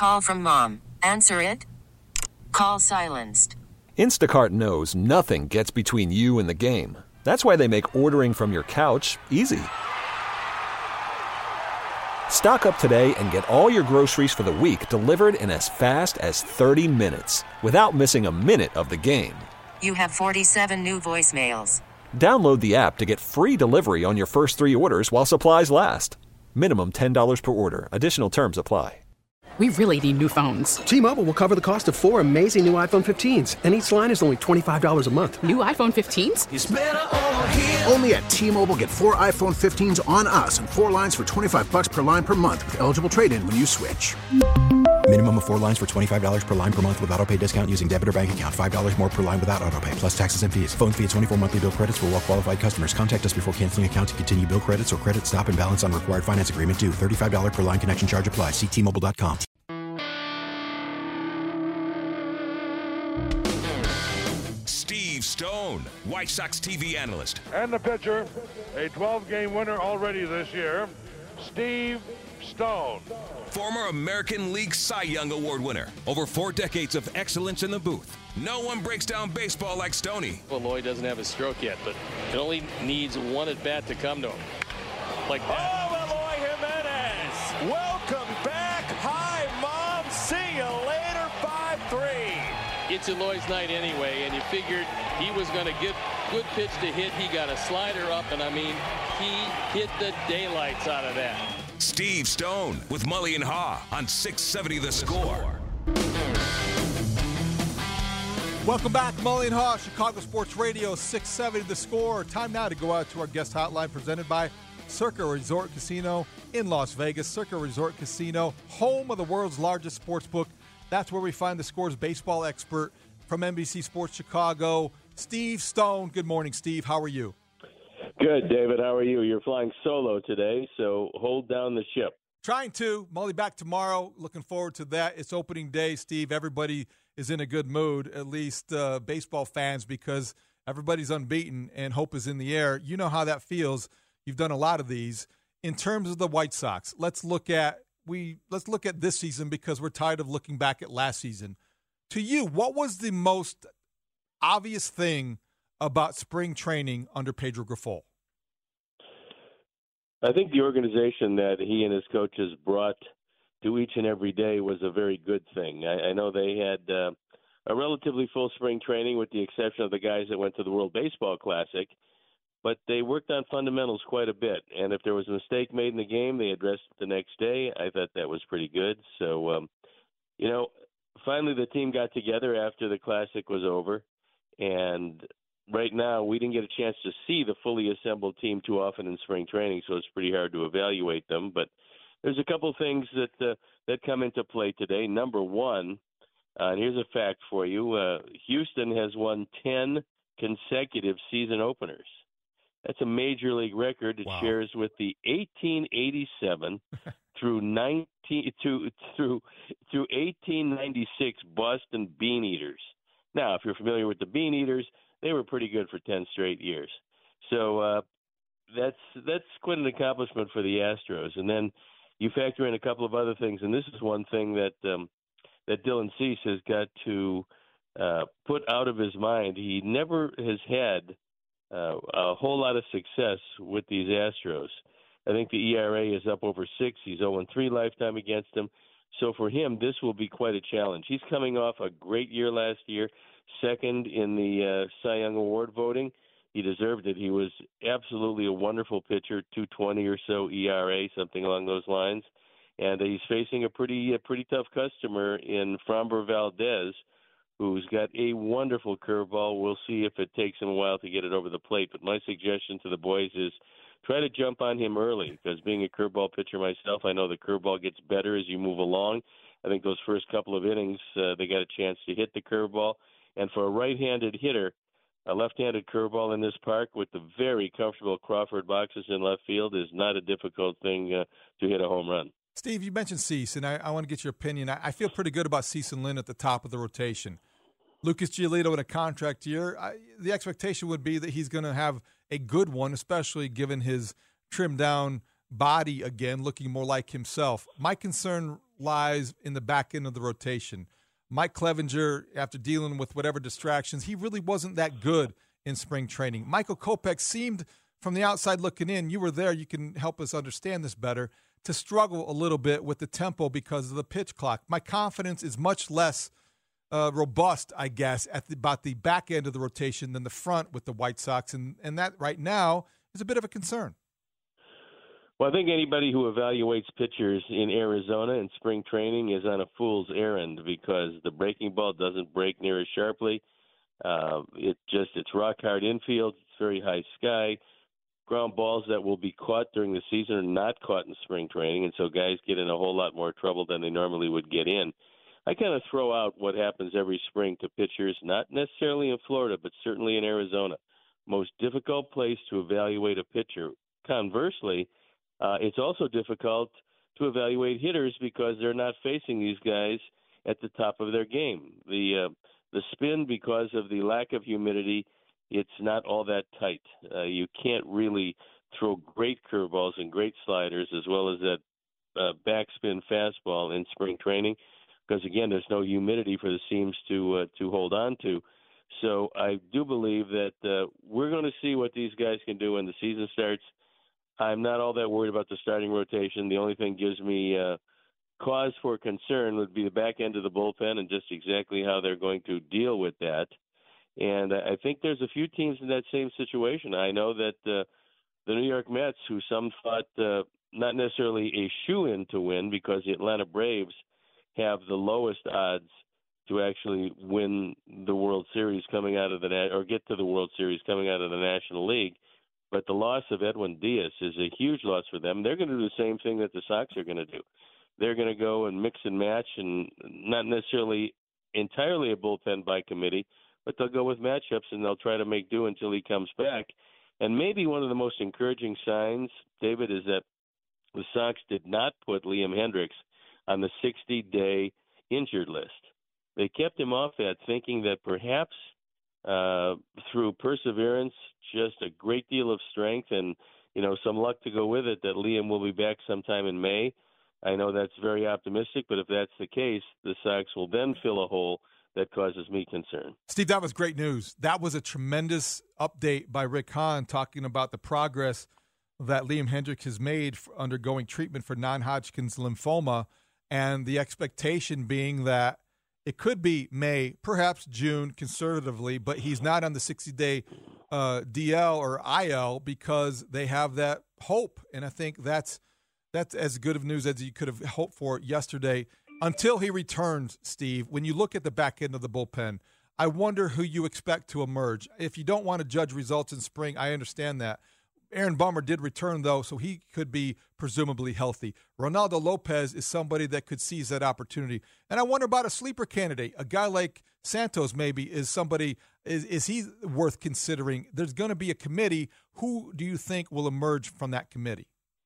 Call from mom. Answer it. Call silenced. Instacart knows nothing gets between you and the game. That's why they make ordering from your couch easy. Stock up today and get all your groceries for the week delivered in as fast as 30 minutes without missing a minute of the game. You have 47 new voicemails. Download the app to get free delivery on your first 3 orders while supplies last. Minimum $10 per order. Additional terms apply. We really need new phones. T-Mobile will cover the cost of 4 amazing new iPhone 15s, and each line is only $25 a month. New iPhone 15s? It's better over here. Only at T-Mobile, get 4 iPhone 15s on us and 4 lines for $25 per line per month with eligible trade-in when you switch. Minimum of 4 lines for $25 per line per month with autopay discount using debit or bank account. $5 more per line without autopay, plus taxes and fees. Phone fee at 24 monthly bill credits for well-qualified customers. Contact us before canceling account to continue bill credits or credit stop and balance on required finance agreement due. $35 per line connection charge applies. See T-Mobile.com. Steve Stone, White Sox TV analyst. And the pitcher, a 12-game winner already this year, Steve Stone. Former American League Cy Young Award winner. Over 4 decades of excellence in the booth. No one breaks down baseball like Stoney. Well, Lloyd doesn't have a stroke yet, but it only needs one at-bat to come to him. Like that. Oh, Eloy Jimenez. Welcome back. Hi, Mom. See you later. 5-3. It's Eloy's night anyway, and you figured he was going to get good pitch to hit. He got a slider up, and I mean, he hit the daylights out of that. Steve Stone with Mully and Haw on 670 The Score. Welcome back, Mully and Haw, Chicago Sports Radio, 670 The Score. Time now to go out to our guest hotline presented by Circa Resort Casino in Las Vegas. Circa Resort Casino, home of the world's largest sports book. That's where we find the Score's baseball expert from NBC Sports Chicago, Steve Stone. Good morning, Steve. How are you? Good, David. How are you? You're flying solo today, so hold down the ship. Trying to. Mully back tomorrow. Looking forward to that. It's opening day, Steve. Everybody is in a good mood, at least baseball fans, because everybody's unbeaten and hope is in the air. You know how that feels. You've done a lot of these. In terms of the White Sox, let's look at this season because we're tired of looking back at last season. To you, what was the most obvious thing about spring training under Pedro Grifol? I think the organization that he and his coaches brought to each and every day was a very good thing. I know they had a relatively full spring training with the exception of the guys that went to the World Baseball Classic, but they worked on fundamentals quite a bit. And if there was a mistake made in the game, they addressed it the next day. I thought that was pretty good. So, finally the team got together after the Classic was over, and right now, we didn't get a chance to see the fully assembled team too often in spring training, so it's pretty hard to evaluate them. But there's a couple things that come into play today. Number one, and here's a fact for you: Houston has won 10 consecutive season openers. That's a major league record. It shares with the 1887 through 1896 Boston Bean Eaters. Now, if you're familiar with the Bean Eaters, they were pretty good for 10 straight years. So that's quite an accomplishment for the Astros. And then you factor in a couple of other things, and this is one thing that Dylan Cease has got to put out of his mind. He never has had a whole lot of success with these Astros. I think the ERA is up over 6. He's 0-3 lifetime against them. So for him, this will be quite a challenge. He's coming off a great year last year, second in the Cy Young Award voting. He deserved it. He was absolutely a wonderful pitcher, 2.20 or so ERA, something along those lines. And he's facing a pretty tough customer in Framber Valdez, who's got a wonderful curveball. We'll see if it takes him a while to get it over the plate. But my suggestion to the boys is try to jump on him early, because being a curveball pitcher myself, I know the curveball gets better as you move along. I think those first couple of innings, they got a chance to hit the curveball. And for a right-handed hitter, a left-handed curveball in this park with the very comfortable Crawford boxes in left field is not a difficult thing to hit a home run. Steve, you mentioned Cease, and I want to get your opinion. I feel pretty good about Cease and Lynn at the top of the rotation. Lucas Giolito in a contract year, the expectation would be that he's going to have a good one, especially given his trimmed-down body again, looking more like himself. My concern lies in the back end of the rotation. Mike Clevenger, after dealing with whatever distractions, he really wasn't that good in spring training. Michael Kopech seemed, from the outside looking in, you were there, you can help us understand this better, to struggle a little bit with the tempo because of the pitch clock. My confidence is much less robust, I guess, about the back end of the rotation than the front with the White Sox, and that right now is a bit of a concern. Well, I think anybody who evaluates pitchers in Arizona in spring training is on a fool's errand because the breaking ball doesn't break near as sharply. It's rock hard infield. It's very high sky. Ground balls that will be caught during the season are not caught in spring training, and so guys get in a whole lot more trouble than they normally would get in. I kind of throw out what happens every spring to pitchers, not necessarily in Florida, but certainly in Arizona. Most difficult place to evaluate a pitcher. Conversely, it's also difficult to evaluate hitters because they're not facing these guys at the top of their game. The spin, because of the lack of humidity, it's not all that tight. You can't really throw great curveballs and great sliders as well as that backspin fastball in spring training because, again, there's no humidity for the seams to hold on to. So I do believe that we're going to see what these guys can do when the season starts. I'm not all that worried about the starting rotation. The only thing gives me cause for concern would be the back end of the bullpen and just exactly how they're going to deal with that. And I think there's a few teams in that same situation. I know that the New York Mets, who some thought not necessarily a shoo-in to win because the Atlanta Braves have the lowest odds to actually win the World Series coming out of or get to the World Series coming out of the National League. But the loss of Edwin Diaz is a huge loss for them. They're going to do the same thing that the Sox are going to do. They're going to go and mix and match and not necessarily entirely a bullpen by committee, but they'll go with matchups and they'll try to make do until he comes back. And maybe one of the most encouraging signs, David, is that the Sox did not put Liam Hendriks on the 60-day injured list. They kept him off that, thinking that perhaps through perseverance, just a great deal of strength and, some luck to go with it, that Liam will be back sometime in May. I know that's very optimistic, but if that's the case, the Sox will then fill a hole that causes me concern. Steve, that was great news. That was a tremendous update by Rick Hahn talking about the progress that Liam Hendriks has made for undergoing treatment for non-Hodgkin's lymphoma, and the expectation being that it could be May, perhaps June, conservatively, but he's not on the 60-day DL or IL because they have that hope. And I think that's as good of news as you could have hoped for yesterday until he returns, Steve. When you look at the back end of the bullpen, I wonder who you expect to emerge. If you don't want to judge results in spring, I understand that. Aaron Bummer did return, though, so he could be presumably healthy. Ronaldo Lopez is somebody that could seize that opportunity. And I wonder about a sleeper candidate. A guy like Santos maybe is somebody, is he worth considering? There's going to be a committee. Who do you think will emerge from that committee?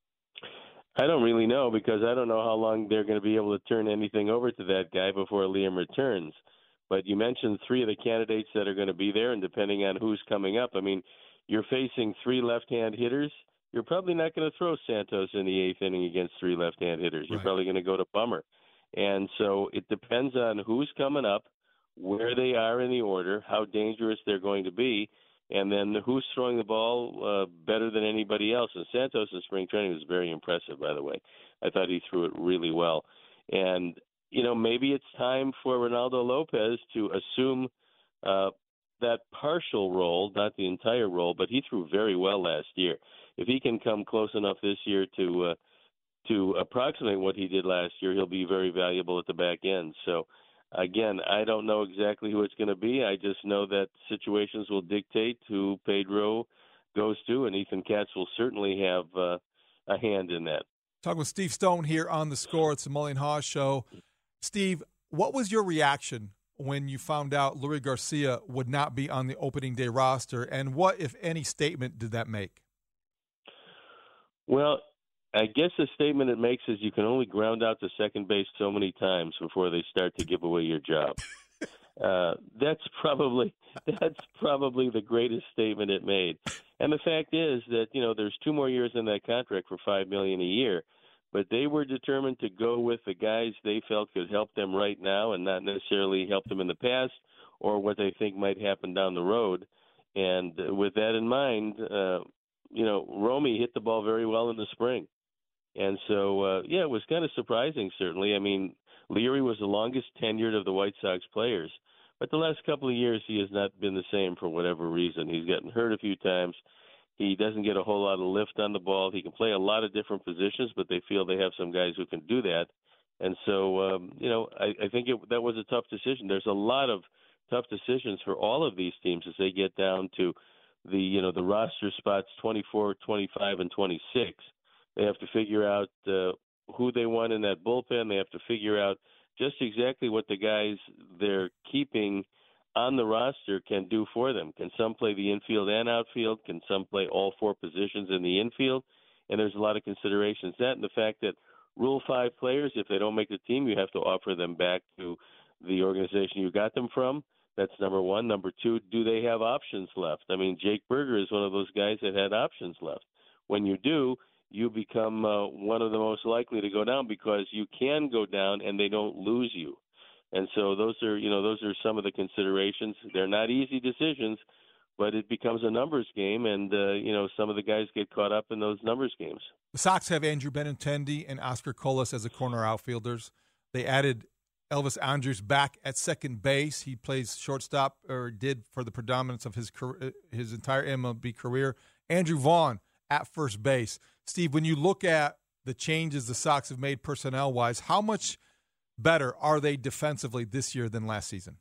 I don't really know because I don't know how long they're going to be able to turn anything over to that guy before Liam returns. But you mentioned three of the candidates that are going to be there, and depending on who's coming up, I mean, you're facing three left-hand hitters. You're probably not going to throw Santos in the eighth inning against three left-hand hitters. You're probably going to go to Bummer. And so it depends on who's coming up, where they are in the order, how dangerous they're going to be, and then who's throwing the ball better than anybody else. And Santos in spring training was very impressive, by the way. I thought he threw it really well. And, maybe it's time for Ronaldo Lopez to assume that partial role, not the entire role, but he threw very well last year. If he can come close enough this year to approximate what he did last year, he'll be very valuable at the back end. So, again, I don't know exactly who it's going to be. I just know that situations will dictate who Pedro goes to, and Ethan Katz will certainly have a hand in that. Talking with Steve Stone here on The Score. It's the Mully & Haw Show. Steve, what was your reaction when you found out Luis Garcia would not be on the opening day roster, and what, if any, statement did that make? Well, I guess the statement it makes is you can only ground out to second base so many times before they start to give away your job. That's probably the greatest statement it made. And the fact is that, there's 2 more years in that contract for $5 million a year. but they were determined to go with the guys they felt could help them right now and not necessarily help them in the past or what they think might happen down the road. And with that in mind, Romy hit the ball very well in the spring. And so, it was kind of surprising, certainly. I mean, Leary was the longest tenured of the White Sox players. But the last couple of years, he has not been the same for whatever reason. He's gotten hurt a few times. He doesn't get a whole lot of lift on the ball. He can play a lot of different positions, but they feel they have some guys who can do that. And so, I think that was a tough decision. There's a lot of tough decisions for all of these teams as they get down to the roster spots 24, 25, and 26. They have to figure out who they want in that bullpen. They have to figure out just exactly what the guys they're keeping on the roster can do for them. Can some play the infield and outfield? Can some play all four positions in the infield? And there's a lot of considerations. That and the fact that Rule 5 players, if they don't make the team, you have to offer them back to the organization you got them from. That's number one. Number two, do they have options left? I mean, Jake Berger is one of those guys that had options left. When you do, you become one of the most likely to go down because you can go down and they don't lose you. And so those are some of the considerations. They're not easy decisions, but it becomes a numbers game, and some of the guys get caught up in those numbers games. The Sox have Andrew Benintendi and Oscar Colas as the corner outfielders. They added Elvis Andrus back at second base. He plays shortstop, or did for the predominance of his entire MLB career. Andrew Vaughn at first base. Steve, when you look at the changes the Sox have made personnel-wise, how much better are they defensively this year than last season?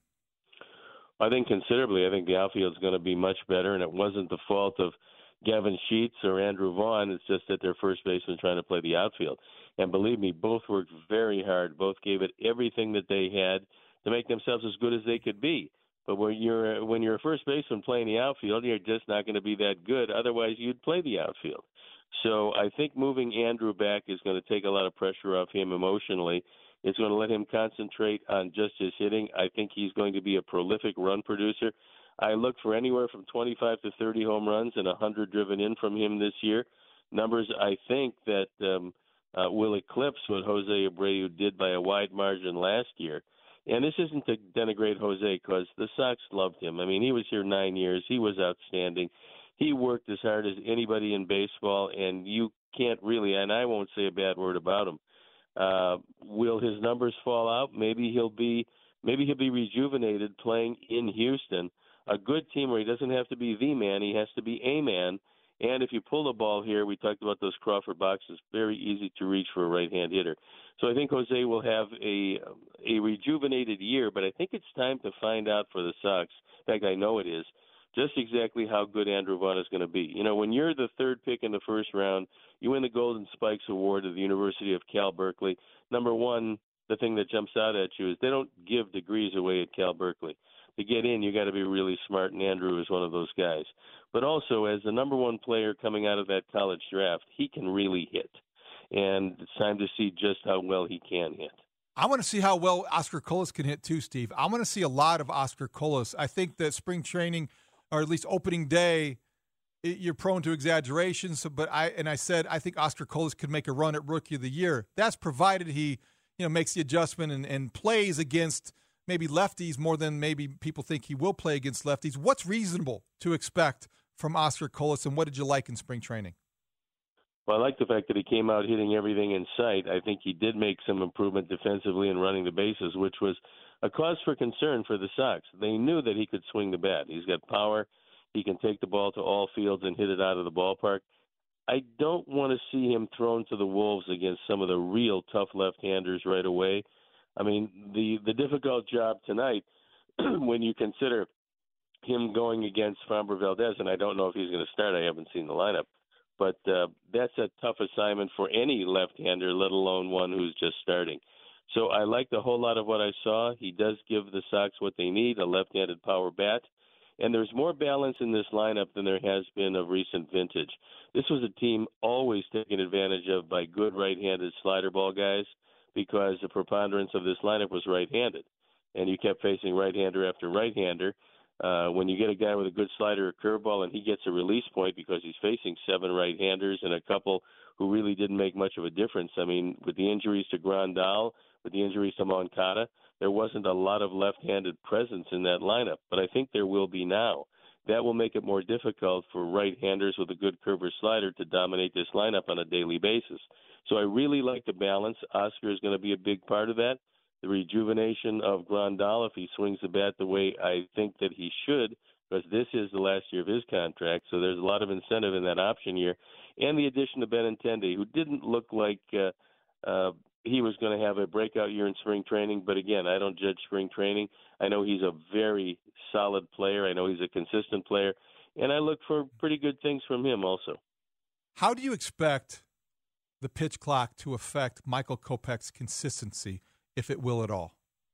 I think considerably. I think the outfield's going to be much better, and it wasn't the fault of Gavin Sheets or Andrew Vaughn. It's just that their first baseman trying to play the outfield. And believe me, both worked very hard. Both gave it everything that they had to make themselves as good as they could be. But when you're a first baseman playing the outfield, you're just not going to be that good. Otherwise, you'd play the outfield. So I think moving Andrew back is going to take a lot of pressure off him emotionally. It's going to let him concentrate on just his hitting. I think he's going to be a prolific run producer. I look for anywhere from 25 to 30 home runs and 100 driven in from him this year. Numbers I think that will eclipse what Jose Abreu did by a wide margin last year. And this isn't to denigrate Jose because the Sox loved him. I mean, he was here 9 years. He was outstanding. He worked as hard as anybody in baseball, and you can't really, and I won't say a bad word about him. Will his numbers fall out? Maybe he'll be rejuvenated playing in Houston, a good team where he doesn't have to be the man, he has to be a man. And if you pull the ball here, we talked about those Crawford boxes, very easy to reach for a right-hand hitter. So I think Jose will have a rejuvenated year, but I think it's time to find out for the Sox. In fact, I know it is. Just exactly how good Andrew Vaughn is going to be. You know, when you're the third pick in the first round, you win the Golden Spikes Award at the University of Cal Berkeley. Number one, the thing that jumps out at you is they don't give degrees away at Cal Berkeley. To get in, you got to be really smart, and Andrew is one of those guys. But also, as the number one player coming out of that college draft, he can really hit. And it's time to see just how well he can hit. I want to see how well Oscar Colas can hit too, Steve. I want to see a lot of Oscar Colas. I think that spring training, or at least opening day, you're prone to exaggerations. But I said I think Oscar Colas could make a run at Rookie of the Year. That's provided he, makes the adjustment and plays against maybe lefties more than maybe people think he will play against lefties. What's reasonable to expect from Oscar Colas, and what did you like in spring training? Well, I like the fact that he came out hitting everything in sight. I think he did make some improvement defensively in running the bases, which was a cause for concern for the Sox. They knew that he could swing the bat. He's got power. He can take the ball to all fields and hit it out of the ballpark. I don't want to see him thrown to the wolves against some of the real tough left-handers right away. I mean, the difficult job tonight, when you consider him going against Framber Valdez, and I don't know if he's going to start. I haven't seen the lineup. But that's a tough assignment for any left-hander, let alone one who's just starting. So I liked a whole lot of what I saw. He does give the Sox what they need, a left-handed power bat. And there's more balance in this lineup than there has been of recent vintage. This was a team always taken advantage of by good right-handed slider ball guys because the preponderance of this lineup was right-handed. And you kept facing right-hander after right-hander. When you get a guy with a good slider or curveball and he gets a release point because he's facing 7 right-handers and a couple who really didn't make much of a difference. I mean, with the injuries to Grandal, with the injuries to Moncada, there wasn't a lot of left-handed presence in that lineup, but I think there will be now. That will make it more difficult for right-handers with a good curve or slider to dominate this lineup on a daily basis. So I really like the balance. Oscar is going to be a big part of that. The rejuvenation of Grandal, if he swings the bat the way I think that he should, because this is the last year of his contract, so there's a lot of incentive in that option year. And the addition of Benintendi, who didn't look like he was going to have a breakout year in spring training. But again, I don't judge spring training. I know he's a very solid player. I know he's a consistent player. And I look for pretty good things from him also. How do you expect the pitch clock to affect Michael Kopech's consistency, if it will at all?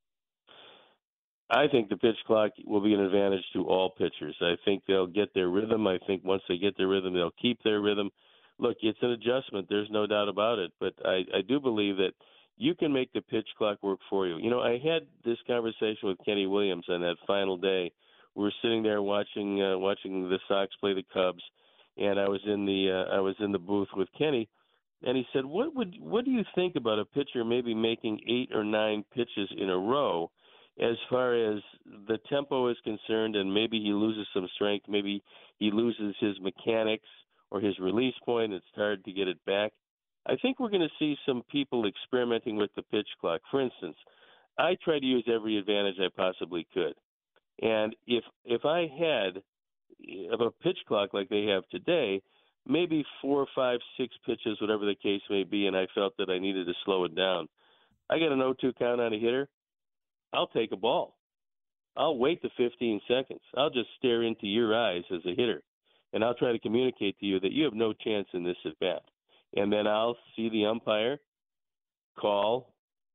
I think the pitch clock will be an advantage to all pitchers. I think they'll get their rhythm. I think once they get their rhythm, they'll keep their rhythm. Look, it's an adjustment. There's no doubt about it. But I do believe that you can make the pitch clock work for you. You know, I had this conversation with Kenny Williams on that final day. We were sitting there watching the Sox play the Cubs, and I was in the booth with Kenny, and he said, "What do you think about a pitcher maybe making 8 or 9 pitches in a row, as far as the tempo is concerned, and maybe he loses some strength, maybe he loses his mechanics or his release point, it's hard to get it back." I think we're going to see some people experimenting with the pitch clock. For instance, I tried to use every advantage I possibly could. And if I had a pitch clock like they have today, maybe 4, 5, 6 pitches, whatever the case may be, and I felt that I needed to slow it down. I got an 0-2 count on a hitter. I'll take a ball. I'll wait the 15 seconds. I'll just stare into your eyes as a hitter, and I'll try to communicate to you that you have no chance in this at bat. And then I'll see the umpire call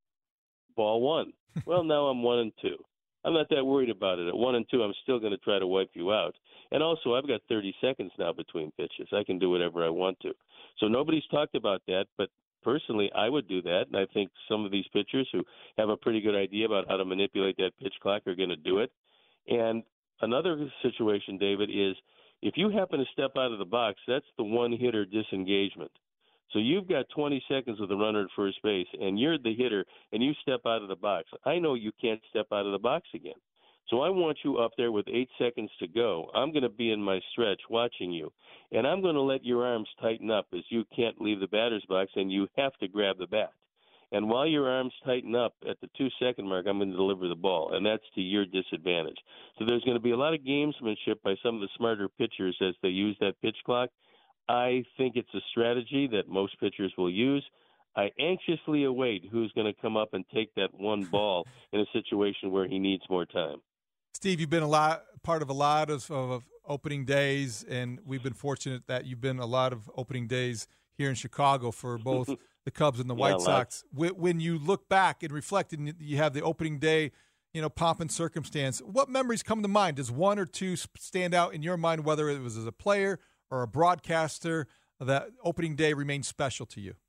ball 1. Well, now I'm 1-2. I'm not that worried about it. At 1-2, I'm still going to try to wipe you out. And also, I've got 30 seconds now between pitches. I can do whatever I want to. So nobody's talked about that, but personally, I would do that. And I think some of these pitchers who have a pretty good idea about how to manipulate that pitch clock are going to do it. And another situation, David, is if you happen to step out of the box, that's the one-hitter disengagement. So you've got 20 seconds with a runner at first base, and you're the hitter, and you step out of the box. I know you can't step out of the box again. So I want you up there with 8 seconds to go. I'm going to be in my stretch watching you, and I'm going to let your arms tighten up as you can't leave the batter's box, and you have to grab the bat. And while your arms tighten up at the 2-second mark, I'm going to deliver the ball, and that's to your disadvantage. So there's going to be a lot of gamesmanship by some of the smarter pitchers as they use that pitch clock. I think it's a strategy that most pitchers will use. I anxiously await who's going to come up and take that one ball in a situation where he needs more time. Steve, you've been part of a lot of opening days, and we've been fortunate that you've been a lot of opening days here in Chicago for both the Cubs and the White Sox. When you look back and reflect, and you have the opening day, pomp and circumstance, what memories come to mind? Does one or two stand out in your mind, whether it was as a player or a broadcaster, that opening day remains special to you?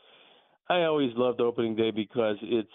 I always loved opening day because it's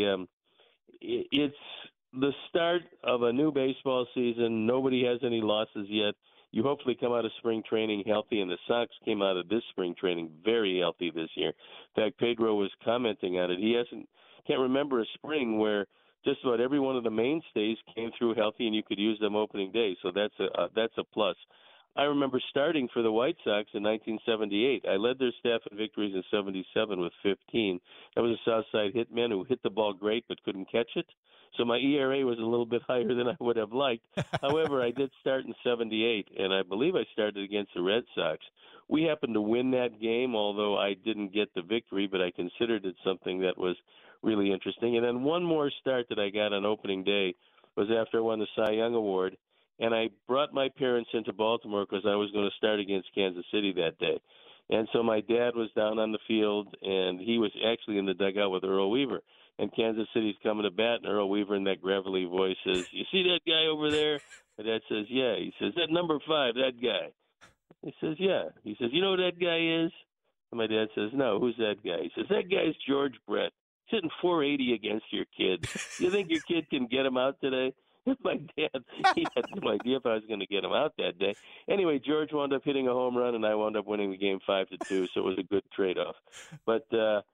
the start of a new baseball season. Nobody has any losses yet. You hopefully come out of spring training healthy, and the Sox came out of this spring training very healthy this year. In fact, Pedro was commenting on it. He can't remember a spring where just about every one of the mainstays came through healthy, and you could use them opening day. So that's a plus. I remember starting for the White Sox in 1978. I led their staff in victories in 77 with 15. I was a Southside hitman who hit the ball great but couldn't catch it. So my ERA was a little bit higher than I would have liked. However, I did start in 78, and I believe I started against the Red Sox. We happened to win that game, although I didn't get the victory, but I considered it something that was really interesting. And then one more start that I got on opening day was after I won the Cy Young Award. And I brought my parents into Baltimore because I was going to start against Kansas City that day. And so my dad was down on the field, and he was actually in the dugout with Earl Weaver. And Kansas City's coming to bat, and Earl Weaver in that gravelly voice says, "You see that guy over there?" My dad says, "Yeah." He says, "That number 5, that guy." He says, "Yeah." He says, "You know who that guy is?" And my dad says, "No, who's that guy?" He says, "That guy's George Brett. He's hitting 480 against your kid. You think your kid can get him out today?" My dad, he had no idea if I was going to get him out that day. Anyway, George wound up hitting a home run, and I wound up winning the game 5-2, so it was a good trade-off. But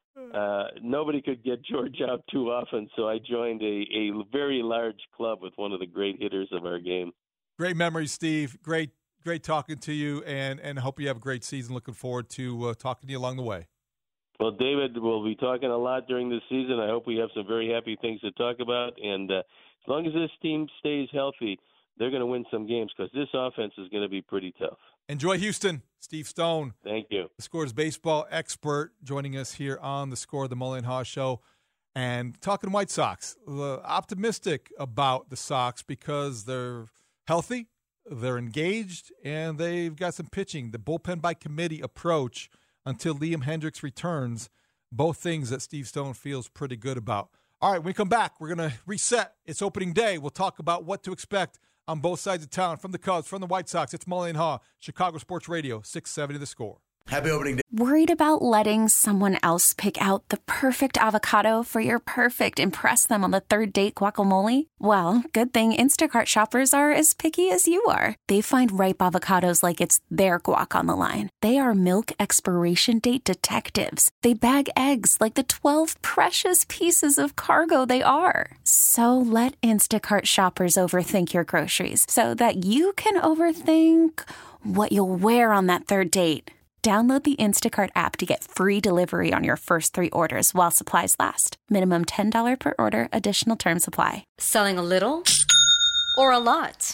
nobody could get George out too often, so I joined a very large club with one of the great hitters of our game. Great memories, Steve. Great talking to you, and I hope you have a great season. Looking forward to talking to you along the way. Well, David, we'll be talking a lot during this season. I hope we have some very happy things to talk about. And as long as this team stays healthy, they're going to win some games because this offense is going to be pretty tough. Enjoy Houston. Steve Stone. Thank you. The Score's baseball expert joining us here on the Score, the Mully and Haw Show. And talking White Sox. Optimistic about the Sox because they're healthy, they're engaged, and they've got some pitching. The bullpen by committee approach until Liam Hendriks returns, both things that Steve Stone feels pretty good about. All right, when we come back, we're going to reset. It's opening day. We'll talk about what to expect on both sides of town, from the Cubs, from the White Sox. It's Mully and Haw, Chicago Sports Radio, 670 The Score. Happy opening day. Worried about letting someone else pick out the perfect avocado for your perfect impress them on the third date guacamole? Well, good thing Instacart shoppers are as picky as you are. They find ripe avocados like it's their guac on the line. They are milk expiration date detectives. They bag eggs like the 12 precious pieces of cargo they are. So let Instacart shoppers overthink your groceries so that you can overthink what you'll wear on that third date. Download the Instacart app to get free delivery on your first 3 orders while supplies last. Minimum $10 per order. Additional terms apply. Selling a little or a lot?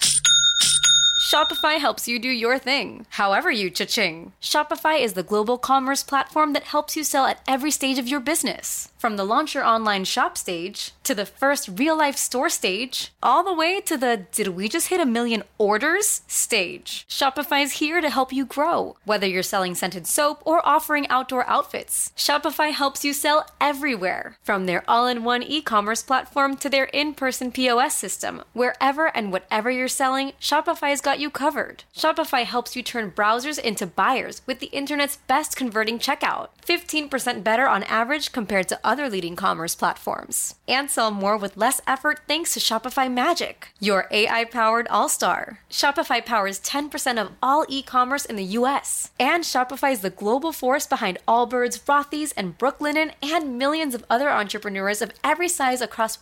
Shopify helps you do your thing, however you cha-ching. Shopify is the global commerce platform that helps you sell at every stage of your business. From the launch your online shop stage, to the first real-life store stage, all the way to the did we just hit 1 million orders stage. Shopify's here to help you grow. Whether you're selling scented soap or offering outdoor outfits, Shopify helps you sell everywhere. From their all-in-one e-commerce platform to their in-person POS system, wherever and whatever you're selling, Shopify's got you covered. Shopify helps you turn browsers into buyers with the internet's best converting checkout. 15% better on average compared to other leading commerce platforms. And sell more with less effort thanks to Shopify Magic, your AI-powered all-star. Shopify powers 10% of all e-commerce in the U.S. And Shopify is the global force behind Allbirds, Rothy's, and Brooklinen, and millions of other entrepreneurs of every size across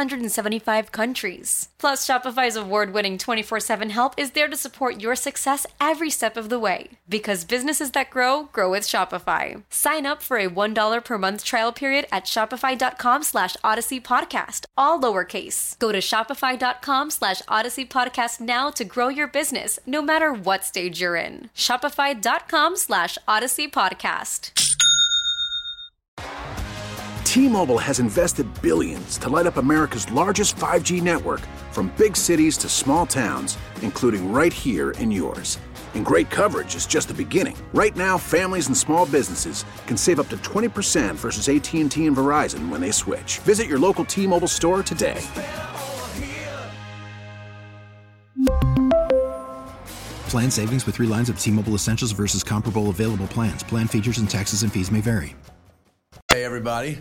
175 countries. Plus, Shopify's award-winning 24/7 help is there to support your success every step of the way. Because businesses that grow, grow with Shopify. Sign up for a $1 per month trial period at shopify.com/Odyssey Podcast, all lowercase. Go to shopify.com/Odyssey Podcast now to grow your business, no matter what stage you're in. Shopify.com/Odyssey Podcast. T-Mobile has invested billions to light up America's largest 5G network, from big cities to small towns, including right here in yours. And great coverage is just the beginning. Right now, families and small businesses can save up to 20% versus AT&T and Verizon when they switch. Visit your local T-Mobile store today. Plan savings with 3 lines of T-Mobile Essentials versus comparable available plans. Plan features and taxes and fees may vary. Hey, everybody.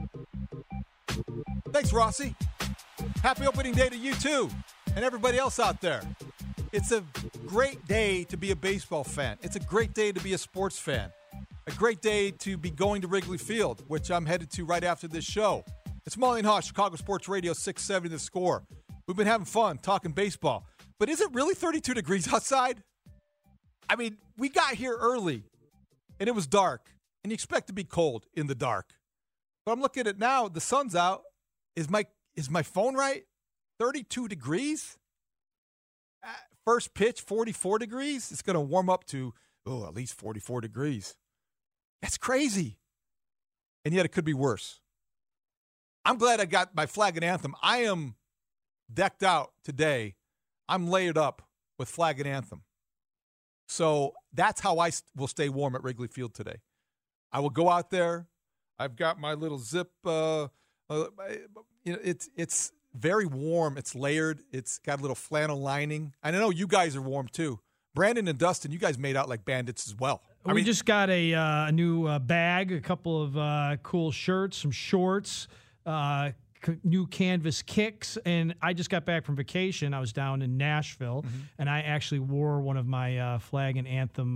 Thanks, Rossi. Happy opening day to you, too, and everybody else out there. It's a great day to be a baseball fan. It's a great day to be a sports fan. A great day to be going to Wrigley Field, which I'm headed to right after this show. It's Mully and Haw, Chicago Sports Radio, 670 The Score. We've been having fun talking baseball. But is it really 32 degrees outside? I mean, we got here early, and it was dark, and you expect to be cold in the dark. But I'm looking at it now. The sun's out. Is my phone right? 32 degrees? First pitch, 44 degrees. It's going to warm up to, at least 44 degrees. That's crazy. And yet it could be worse. I'm glad I got my flag and anthem. I am decked out today. I'm layered up with flag and anthem. So that's how I will stay warm at Wrigley Field today. I will go out there. I've got my little zip. It's very warm. It's layered. It's got a little flannel lining. And I know you guys are warm too. Brandon and Dustin, you guys made out like bandits as well. We just got a new bag, a couple of cool shirts, some shorts, new canvas kicks. And I just got back from vacation. I was down in Nashville, and I actually wore one of my flag and anthem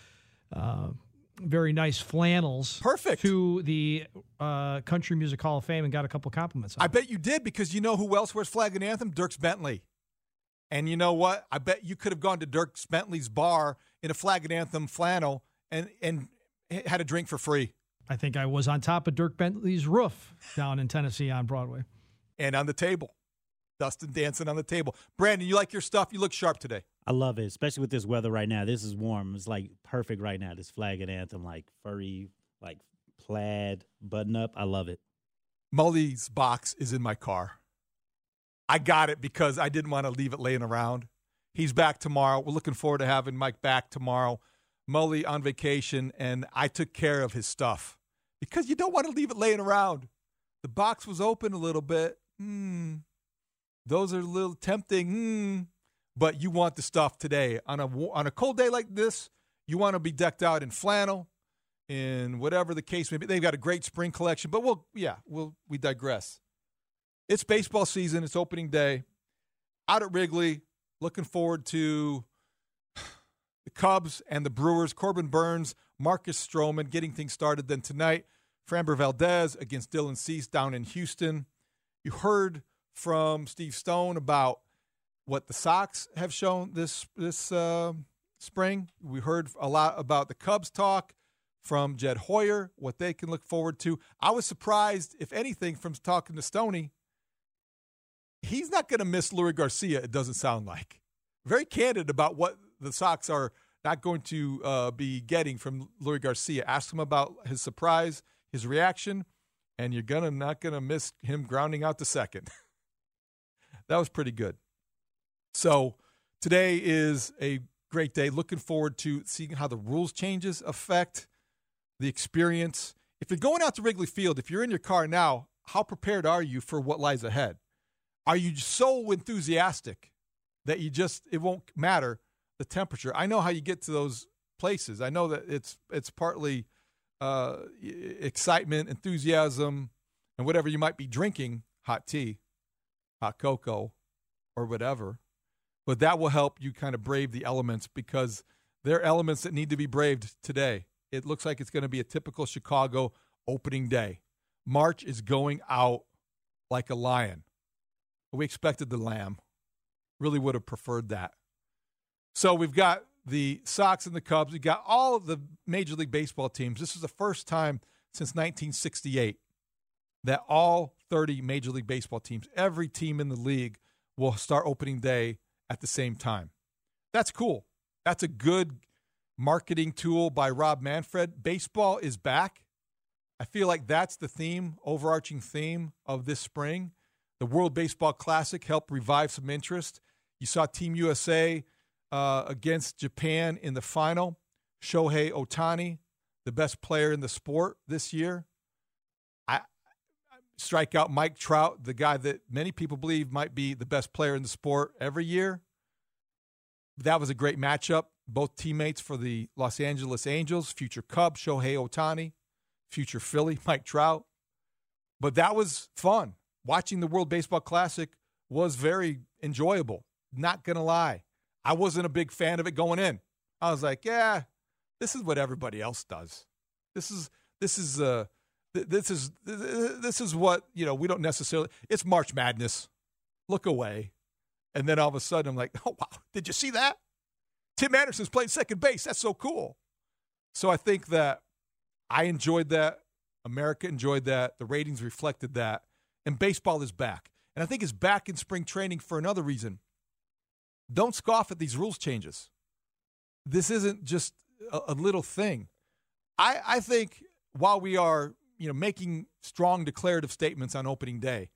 very nice flannels. Perfect. To the Country Music Hall of Fame and got a couple compliments on I bet you did, because you know who else wears flag and anthem? Dierks Bentley. And you know what? I bet you could have gone to Dierks Bentley's bar in a flag and anthem flannel and had a drink for free. I think I was on top of Dirk Bentley's roof down in Tennessee on Broadway. And on the table. Dustin dancing on the table. Brandon, you like your stuff? You look sharp today. I love it, especially with this weather right now. This is warm. It's like perfect right now. This flag and anthem, like furry, like plaid button up. I love it. Mully's box is in my car. I got it because I didn't want to leave it laying around. He's back tomorrow. We're looking forward to having Mike back tomorrow. Mully on vacation, and I took care of his stuff because you don't want to leave it laying around. The box was open a little bit. Those are a little tempting. But you want the stuff today. On a cold day like this, you want to be decked out in flannel, in whatever the case may be. They've got a great spring collection, but we digress. It's baseball season. It's opening day. Out at Wrigley, looking forward to the Cubs and the Brewers. Corbin Burns, Marcus Stroman getting things started. Then tonight, Framber Valdez against Dylan Cease down in Houston. You heard from Steve Stone about what the Sox have shown this spring. We heard a lot about the Cubs talk from Jed Hoyer, what they can look forward to. I was surprised, if anything, from talking to Stoney. He's not going to miss Luis Garcia, it doesn't sound like. Very candid about what the Sox are not going to be getting from Luis Garcia. Ask him about his surprise, his reaction, and you're not going to miss him grounding out to second. That was pretty good. So today is a great day. Looking forward to seeing how the rules changes affect the experience. If you're going out to Wrigley Field, if you're in your car now, how prepared are you for what lies ahead? Are you so enthusiastic that it won't matter the temperature? I know how you get to those places. I know that it's partly excitement, enthusiasm, and whatever you might be drinking, hot tea, hot cocoa, or whatever. But that will help you kind of brave the elements, because there are elements that need to be braved today. It looks like it's going to be a typical Chicago opening day. March is going out like a lion. We expected the lamb. Really would have preferred that. So we've got the Sox and the Cubs. We've got all of the Major League Baseball teams. This is the first time since 1968 that all 30 Major League Baseball teams, every team in the league, will start opening day at the same time. That's cool. That's a good marketing tool by Rob Manfred. Baseball is back. I feel like that's the theme, overarching theme of this spring. The World Baseball Classic helped revive some interest. You saw Team USA against Japan in the final. Shohei Ohtani, the best player in the sport this year. I strike out Mike Trout, the guy that many people believe might be the best player in the sport every year. That was a great matchup. Both teammates for the Los Angeles Angels, future Cub, Shohei Ohtani, future Philly, Mike Trout. But that was fun. Watching the World Baseball Classic was very enjoyable. Not going to lie. I wasn't a big fan of it going in. I was like, yeah, this is what everybody else does. This is what, we don't necessarily, it's March Madness. Look away. And then all of a sudden I'm like, oh, wow, did you see that? Tim Anderson's playing second base. That's so cool. So I think that I enjoyed that. America enjoyed that. The ratings reflected that. And baseball is back. And I think it's back in spring training for another reason. Don't scoff at these rules changes. This isn't just a little thing. I think while we are, making strong declarative statements on opening day,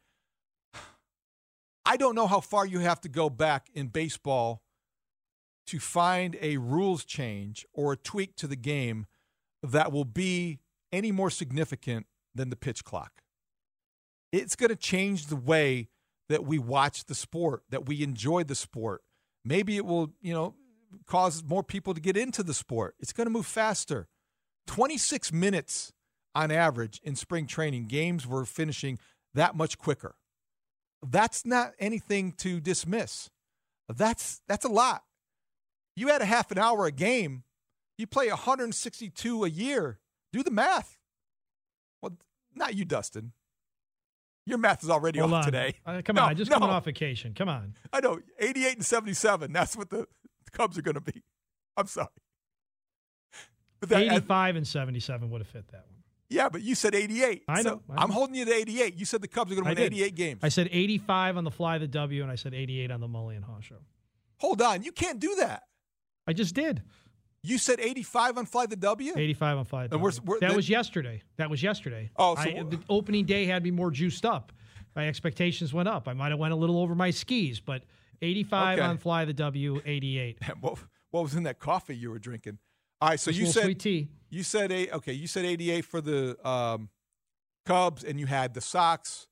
I don't know how far you have to go back in baseball to find a rules change or a tweak to the game that will be any more significant than the pitch clock. It's going to change the way that we watch the sport, that we enjoy the sport. Maybe it will, cause more people to get into the sport. It's going to move faster. 26 minutes on average in spring training. Games were finishing that much quicker. That's not anything to dismiss. That's a lot. You had a half an hour a game. You play 162 a year. Do the math. Well, not you, Dustin. Your math is already Hold off on. today. Come on, just coming off vacation. Come on. I know, 88 and 77. That's what the Cubs are going to be. I'm sorry. But 85 and 77 would have fit that one. Yeah, but you said 88. I know. I'm holding you to 88. You said the Cubs are going to win 88 games. I said 85 on the Fly the W, and I said 88 on the Mully and Haw show. Hold on. You can't do that. I just did. You said 85 on Fly the W? 85 on Fly the W. That was yesterday. Oh, so the opening day had me more juiced up. My expectations went up. I might have went a little over my skis, but 85 on Fly the W, 88. What was in that coffee you were drinking? All right, so you said sweet tea. You said you said 88 for the Cubs, and you had the Sox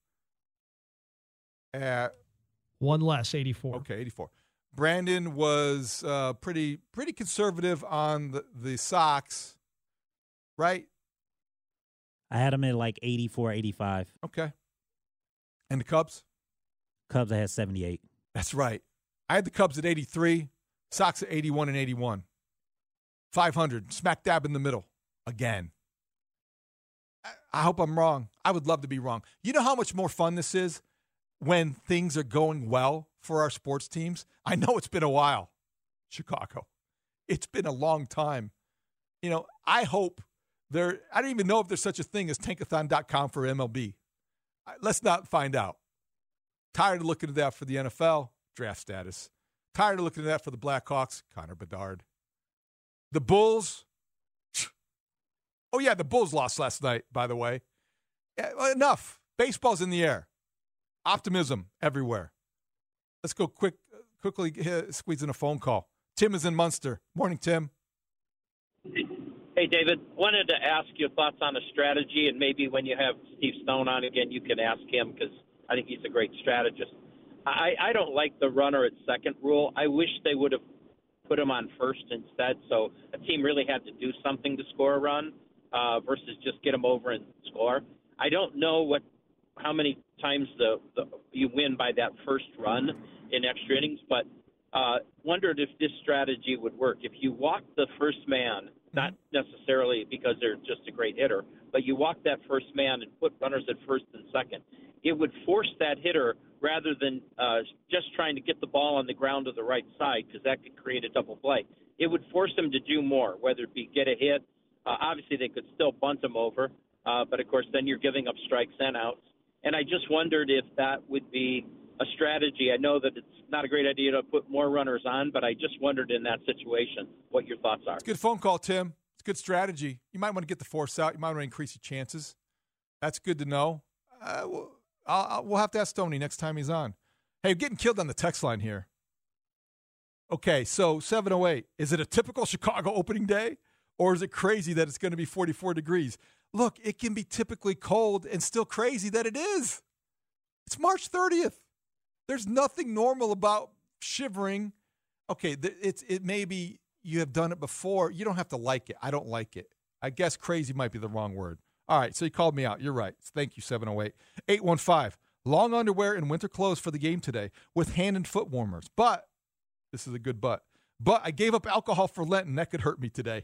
at one less, 84. Okay, 84. Brandon was pretty conservative on the Sox, right? I had him at like 84, 85. Okay. And the Cubs? Cubs, I had 78. That's right. I had the Cubs at 83, Sox at 81 and 81. 500, smack dab in the middle again. I hope I'm wrong. I would love to be wrong. You know how much more fun this is when things are going well for our sports teams? I know it's been a while, Chicago. It's been a long time. You know, I hope I don't even know if there's such a thing as tankathon.com for MLB. Let's not find out. Tired of looking at that for the NFL, draft status. Tired of looking at that for the Blackhawks, Connor Bedard. The Bulls. Oh, yeah, the Bulls lost last night, by the way. Yeah, enough. Baseball's in the air. Optimism everywhere. Let's go quickly squeeze in a phone call. Tim is in Munster. Morning, Tim. Hey, David. Wanted to ask your thoughts on a strategy, and maybe when you have Steve Stone on again, you can ask him because I think he's a great strategist. I don't like the runner at second rule. I wish they would have put him on first instead, so a team really had to do something to score a run versus just get him over and score. I don't know how many times you win by that first run in extra innings, but wondered if this strategy would work. If you walk the first man, not necessarily because they're just a great hitter, but you walk that first man and put runners at first and second, it would force that hitter rather than just trying to get the ball on the ground to the right side, because that could create a double play. It would force him to do more, whether it be get a hit. Obviously, they could still bunt him over, but, of course, then you're giving up strikes and outs. And I just wondered if that would be a strategy. I know that it's not a great idea to put more runners on, but I just wondered in that situation what your thoughts are. It's a good phone call, Tim. It's a good strategy. You might want to get the force out. You might want to increase your chances. That's good to know. We'll have to ask Stoney next time he's on. Hey, getting killed on the text line here. Okay, so 708. Is it a typical Chicago opening day, or is it crazy that it's going to be 44 degrees? Look, it can be typically cold and still crazy that it is. It's March 30th. There's nothing normal about shivering. Okay, it may be you have done it before. You don't have to like it. I don't like it. I guess crazy might be the wrong word. All right, so you called me out. You're right. Thank you, 708. 815, long underwear and winter clothes for the game today with hand and foot warmers. But, this is a good but I gave up alcohol for Lent, and that could hurt me today.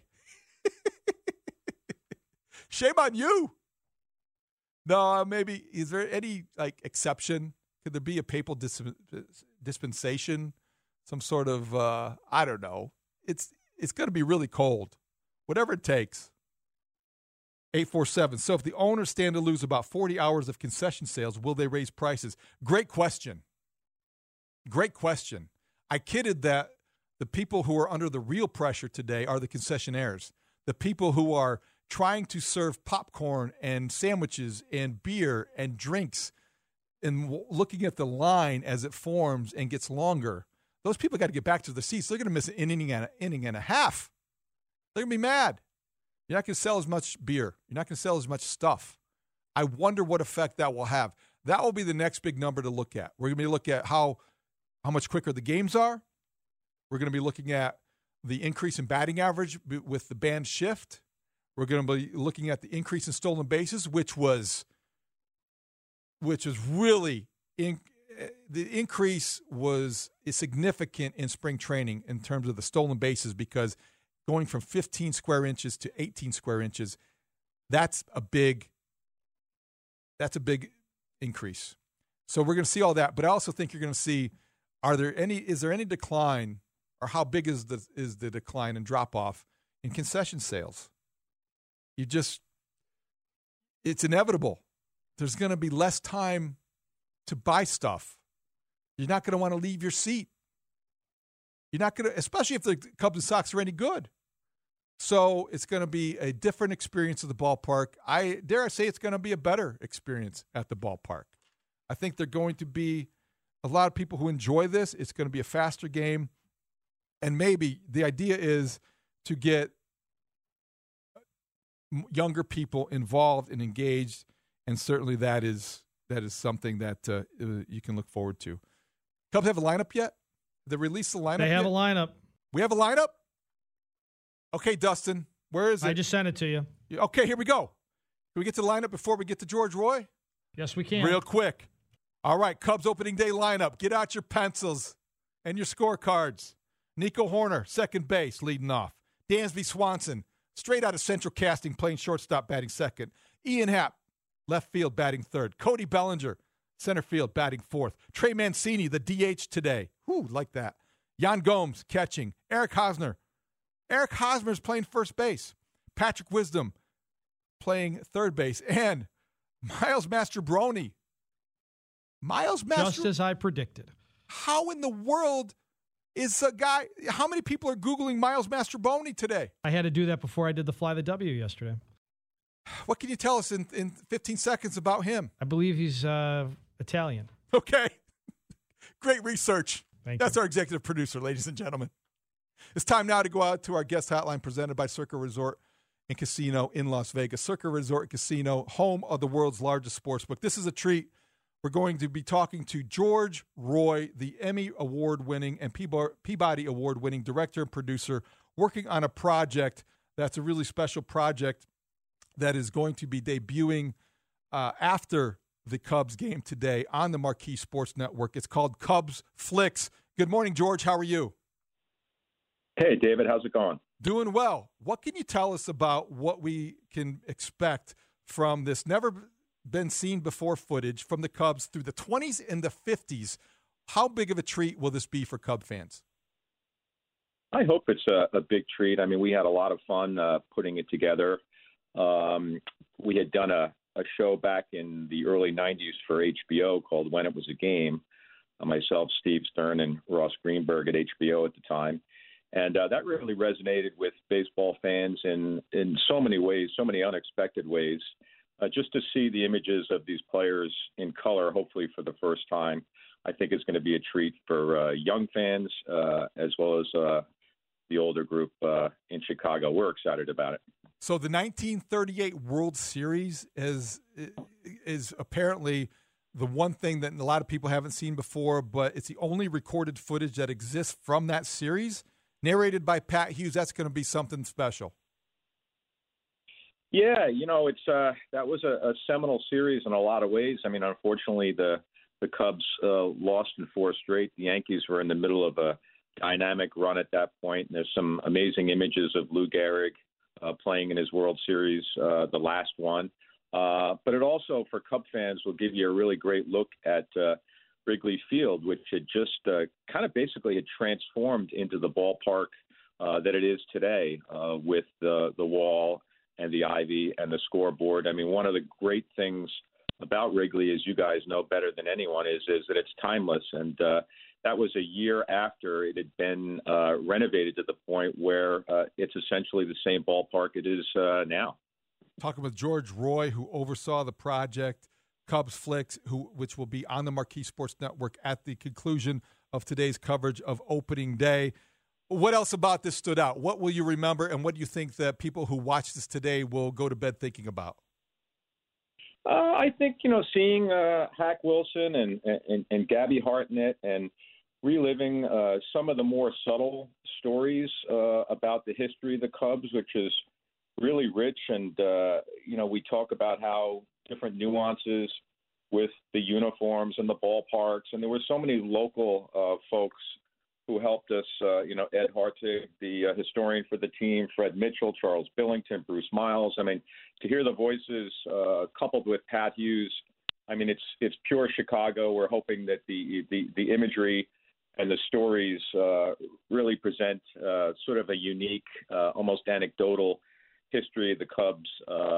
Shame on you. No, maybe, is there any, exception? Could there be a papal dispensation? Some sort of, I don't know. It's going to be really cold. Whatever it takes. 847. So if the owners stand to lose about 40 hours of concession sales, will they raise prices? Great question. Great question. I kidded that the people who are under the real pressure today are the concessionaires. The people who are trying to serve popcorn and sandwiches and beer and drinks and looking at the line as it forms and gets longer. Those people got to get back to the seats. They're going to miss an inning and a half. They're going to be mad. You're not going to sell as much beer. You're not going to sell as much stuff. I wonder what effect that will have. That will be the next big number to look at. We're going to be looking at how much quicker the games are. We're going to be looking at the increase in batting average with the banned shift. We're going to be looking at the increase in stolen bases, which was which was really the increase is significant in spring training in terms of the stolen bases, because going from 15 square inches to 18 square inches, that's a big increase. So we're going to see all that, but I also think you're going to see, is there any decline, or how big is the decline and drop off in concession sales? It's inevitable. There's going to be less time to buy stuff. You're not going to want to leave your seat. You're not going to, especially if the Cubs and Sox are any good. So it's going to be a different experience at the ballpark. I dare say it's going to be a better experience at the ballpark. I think there are going to be a lot of people who enjoy this. It's going to be a faster game. And maybe the idea is to get younger people involved and engaged. And certainly that is something that you can look forward to. Cubs have a lineup yet? They released the lineup? They have a lineup. We have a lineup? Okay, Dustin, where is it? I just sent it to you. Okay, here we go. Can we get to the lineup before we get to George Roy? Yes, we can. Real quick. All right, Cubs opening day lineup. Get out your pencils and your scorecards. Nico Horner, second base, leading off. Dansby Swanson, straight out of Central Casting, playing shortstop, batting second. Ian Happ, left field, batting third. Cody Bellinger, center field, batting fourth. Trey Mancini, the DH today. Whew, like that. Yan Gomes, catching. Eric Hosmer's playing first base. Patrick Wisdom playing third base. And Miles Mastrobuoni. Just as I predicted. How in the world is a guy? How many people are Googling Miles Mastrobuoni today? I had to do that before I did the Fly the W yesterday. What can you tell us in 15 seconds about him? I believe he's Italian. Okay. Great research. That's you. Our executive producer, ladies and gentlemen. It's time now to go out to our guest hotline presented by Circa Resort and Casino in Las Vegas. Circa Resort and Casino, home of the world's largest sportsbook. This is a treat. We're going to be talking to George Roy, the Emmy Award-winning and Peabody Award-winning director and producer, working on a project that's a really special project that is going to be debuting after the Cubs game today on the Marquee Sports Network. It's called Cubs Flicks. Good morning, George. How are you? Hey, David. How's it going? Doing well. What can you tell us about what we can expect from this never-been-seen-before footage from the Cubs through the 20s and the 50s? How big of a treat will this be for Cub fans? I hope it's a big treat. I mean, we had a lot of fun putting it together. We had done a show back in the early 90s for HBO called When It Was a Game. Myself, Steve Stern, and Ross Greenberg at HBO at the time. And that really resonated with baseball fans in so many ways, so many unexpected ways. Just to see the images of these players in color, hopefully for the first time, I think is going to be a treat for young fans as well as the older group in Chicago. We're excited about it. So the 1938 World Series is apparently the one thing that a lot of people haven't seen before, but it's the only recorded footage that exists from that series, narrated by Pat Hughes. That's going to be something special. Yeah, it's that was a seminal series in a lot of ways. I mean, unfortunately, the Cubs lost in 4 straight. The Yankees were in the middle of a dynamic run at that point. And there's some amazing images of Lou Gehrig playing in his World Series, the last one. But it also, for Cub fans, will give you a really great look at Wrigley Field, which had just kind of basically had transformed into the ballpark that it is today with the wall and the ivy and the scoreboard. I mean, one of the great things about Wrigley, as you guys know better than anyone, is that it's timeless. And that was a year after it had been renovated to the point where it's essentially the same ballpark it is now. Talking with George Roy, who oversaw the project, Cubs Flicks, which will be on the Marquee Sports Network at the conclusion of today's coverage of opening day. What else about this stood out? What will you remember, and what do you think that people who watch this today will go to bed thinking about? I think, seeing Hack Wilson and Gabby Hartnett and reliving some of the more subtle stories about the history of the Cubs, which is really rich. And, we talk about how different nuances with the uniforms and the ballparks. And there were so many local folks who helped us, Ed Hartig, the historian for the team, Fred Mitchell, Charles Billington, Bruce Miles. I mean, to hear the voices coupled with Pat Hughes, I mean, it's pure Chicago. We're hoping that the imagery and the stories really present sort of a unique, almost anecdotal history of the Cubs.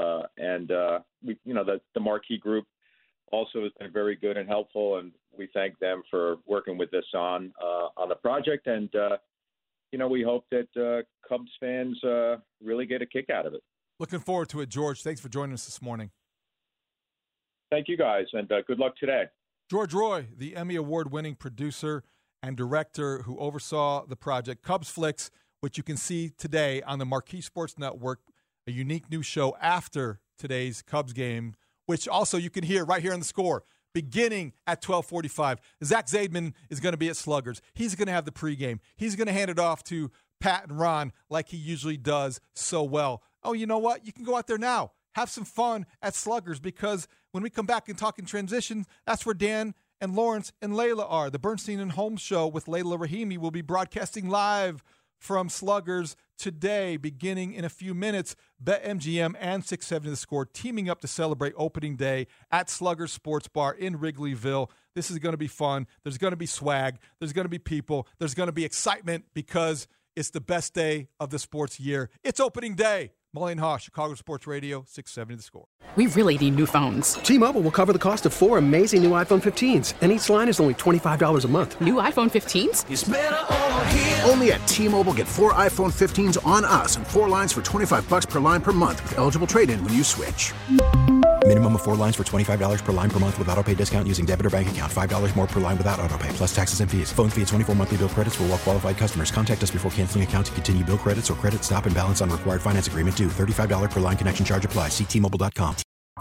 The Marquee Group also has been very good and helpful, and we thank them for working with us on the project. And we hope that Cubs fans really get a kick out of it. Looking forward to it, George. Thanks for joining us this morning. Thank you, guys, and good luck today. George Roy, the Emmy Award-winning producer and director who oversaw the project Cubs Flicks, which you can see today on the Marquee Sports Network, a unique new show after today's Cubs game, which also you can hear right here on the Score, beginning at 12:45. Zach Zaidman is going to be at Sluggers. He's going to have the pregame. He's going to hand it off to Pat and Ron like he usually does so well. Oh, you know what? You can go out there now. Have some fun at Sluggers, because when we come back and talk in transition, that's where Dan and Lawrence and Layla are. The Bernstein and Holmes Show with Layla Rahimi will be broadcasting live from Sluggers today, beginning in a few minutes. BetMGM and 670 The Score teaming up to celebrate opening day at Sluggers Sports Bar in Wrigleyville. This is going to be fun. There's going to be swag. There's going to be people. There's going to be excitement, because it's the best day of the sports year. It's opening day. Mully and Haw, Chicago Sports Radio, 670 The Score. We really need new phones. T-Mobile will cover the cost of 4 amazing new iPhone 15s, and each line is only $25 a month. New iPhone 15s? It's better over here. Only at T-Mobile, get 4 iPhone 15s on us and 4 lines for $25 per line per month with eligible trade-in when you switch. Minimum of 4 lines for $25 per line per month with autopay discount using debit or bank account. $5 more per line without autopay, plus taxes and fees. Phone fee at 24 monthly bill credits for well-qualified customers. Contact us before canceling account to continue bill credits or credit stop and balance on required finance agreement due. $35 per line connection charge applies. See T-Mobile.com.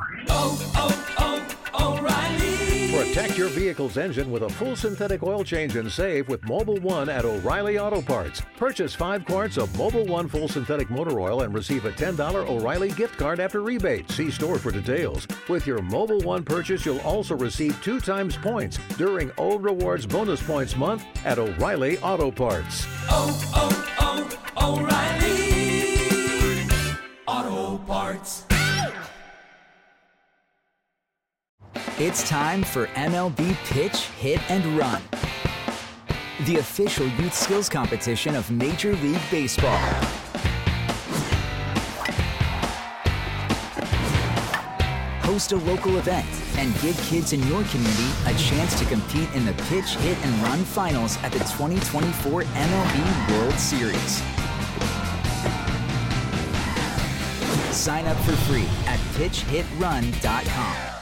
O'Reilly. Protect your vehicle's engine with a full synthetic oil change and save with Mobil 1 at O'Reilly Auto Parts. Purchase 5 quarts of Mobil 1 full synthetic motor oil and receive a $10 O'Reilly gift card after rebate. See store for details. With your Mobil 1 purchase, you'll also receive 2 times points during O Rewards Bonus Points Month at O'Reilly Auto Parts. O'Reilly Auto Parts. It's time for MLB Pitch, Hit, and Run, the official youth skills competition of Major League Baseball. Host a local event and give kids in your community a chance to compete in the Pitch, Hit, and Run finals at the 2024 MLB World Series. Sign up for free at pitchhitrun.com.